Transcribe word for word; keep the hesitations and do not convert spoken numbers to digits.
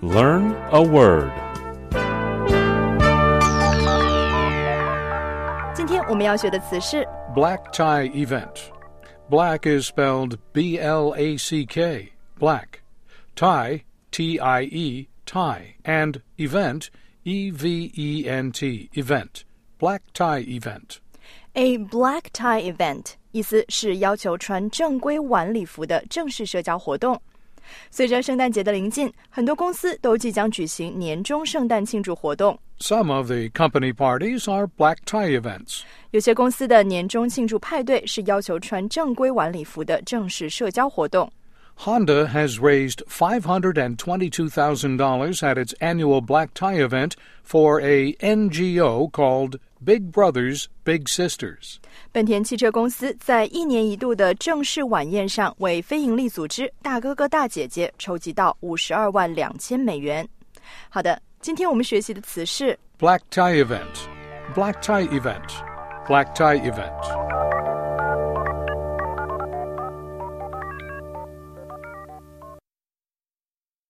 Learn a word. 今天我们要学的词是 Black tie event. Black is spelled B L A C K, black. Tie, T I E, tie. And event, E V E N T, event. Black tie event. A black tie event 意思是要求穿正规晚礼服的正式社交活动。随着圣诞节的临近，很多公司都即将举行年终圣诞庆祝活动。 Some of the company parties are black tie events. 有些公司的年终庆祝派对是要求穿正规晚礼服的正式社交活动。 Honda has raised five hundred twenty-two thousand dollars at its annual black tie event for a N G O called Big Brothers Big Sisters. 本田汽车公司在一年一度的正式晚宴上为非营利组织大哥哥大姐姐筹集到五十二万两千美元。好的，今天我们学习的词是 Black tie event. Black tie event. Black tie event.